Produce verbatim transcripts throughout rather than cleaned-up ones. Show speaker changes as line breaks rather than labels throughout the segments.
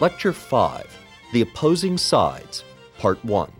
Lecture five, The Opposing Sides, Part one.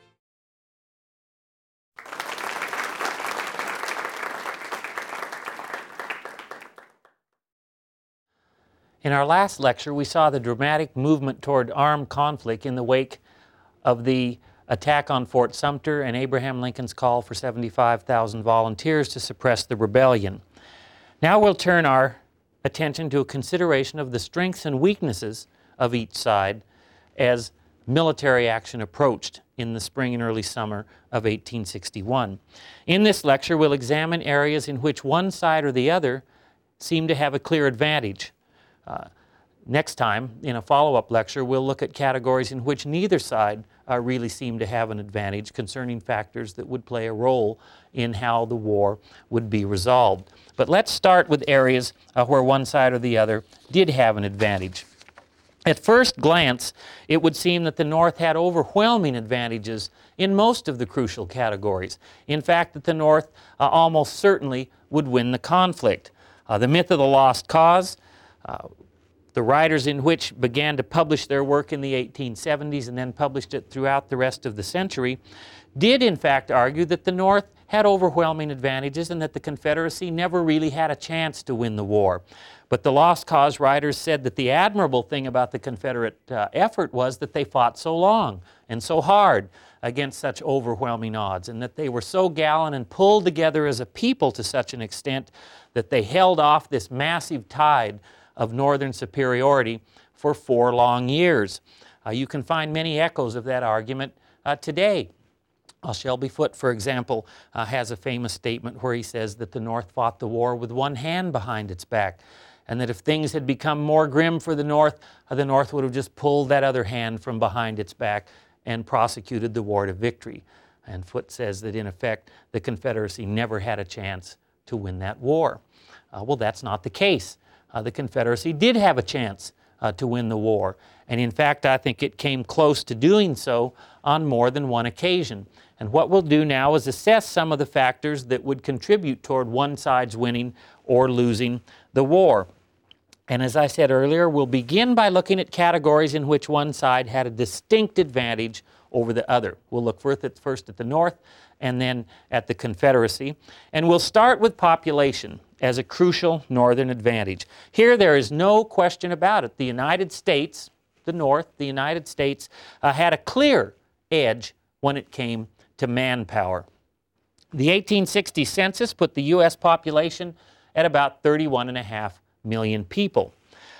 In our last lecture, we saw the dramatic movement toward armed conflict in the wake of the attack on Fort Sumter and Abraham Lincoln's call for seventy-five thousand volunteers to suppress the rebellion. Now we'll turn our attention to a consideration of the strengths and weaknesses of each side as military action approached in the spring and early summer of eighteen sixty-one. In this lecture, we'll examine areas in which one side or the other seemed to have a clear advantage. Uh, next time, in a follow-up lecture, we'll look at categories in which neither side uh, really seemed to have an advantage concerning factors that would play a role in how the war would be resolved. But let's start with areas uh, where one side or the other did have an advantage. At first glance, it would seem that the North had overwhelming advantages in most of the crucial categories. In fact, that the North uh, almost certainly would win the conflict. Uh, the myth of the lost cause, uh, the writers in which began to publish their work in the eighteen seventies and then published it throughout the rest of the century, did in fact argue that the North had overwhelming advantages and that the Confederacy never really had a chance to win the war. But the Lost Cause writers said that the admirable thing about the Confederate uh, effort was that they fought so long and so hard against such overwhelming odds, and that they were so gallant and pulled together as a people to such an extent that they held off this massive tide of Northern superiority for four long years. Uh, you can find many echoes of that argument uh, today. Uh, Shelby Foote, for example, uh, has a famous statement where he says that the North fought the war with one hand behind its back, and that if things had become more grim for the North, uh, the North would have just pulled that other hand from behind its back and prosecuted the war to victory. And Foote says that in effect, the Confederacy never had a chance to win that war. Uh, well, that's not the case. Uh, the Confederacy did have a chance uh, to win the war. And in fact, I think it came close to doing so on more than one occasion. And what we'll do now is assess some of the factors that would contribute toward one side's winning or losing the war. And as I said earlier, we'll begin by looking at categories in which one side had a distinct advantage over the other. We'll look first at, first at the North and then at the Confederacy. And we'll start with population as a crucial Northern advantage. Here there is no question about it. The United States, the North, the United States, uh, had a clear edge when it came to manpower. The eighteen sixty census put the U S population at about thirty-one and a half million people.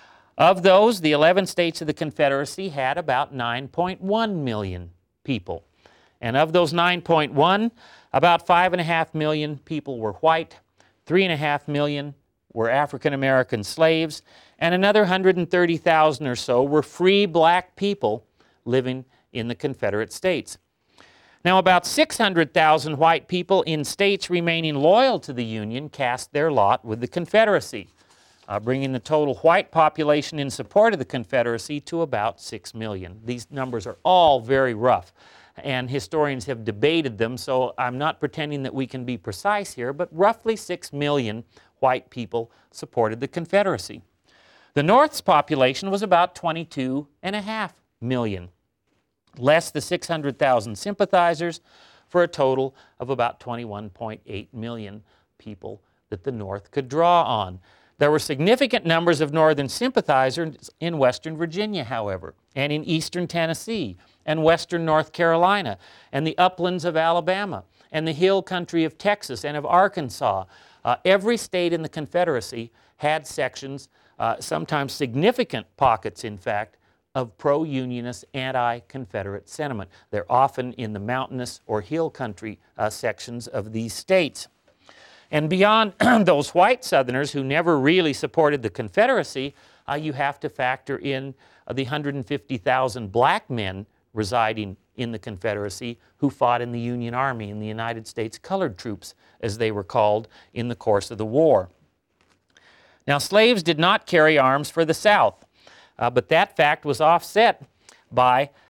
Of those, the eleven states of the Confederacy had about nine point one million people. And of those nine point one, about five and a half million people were white, three and a half million were African American slaves, and another one hundred thirty thousand or so were free black people living in the Confederate States. Now, about six hundred thousand white people in states remaining loyal to the Union cast their lot with the Confederacy, uh, bringing the total white population in support of the Confederacy to about six million. These numbers are all very rough, and historians have debated them, so I'm not pretending that we can be precise here, but roughly six million white people supported the Confederacy. The North's population was about twenty-two and a half million, less the six hundred thousand sympathizers, for a total of about twenty-one point eight million people that the North could draw on. There were significant numbers of Northern sympathizers in Western Virginia, however, and in Eastern Tennessee, and Western North Carolina, and the uplands of Alabama, and the hill country of Texas and of Arkansas. Uh, every state in the Confederacy had sections, uh, sometimes significant pockets, in fact, of pro-Unionist, anti-Confederate sentiment. They're often in the mountainous or hill country uh, sections of these states. And beyond those white Southerners who never really supported the Confederacy, uh, you have to factor in uh, the one hundred fifty thousand black men residing in the Confederacy who fought in the Union Army, in the United States Colored Troops, as they were called, in the course of the war. Now, slaves did not carry arms for the South, uh, but that fact was offset by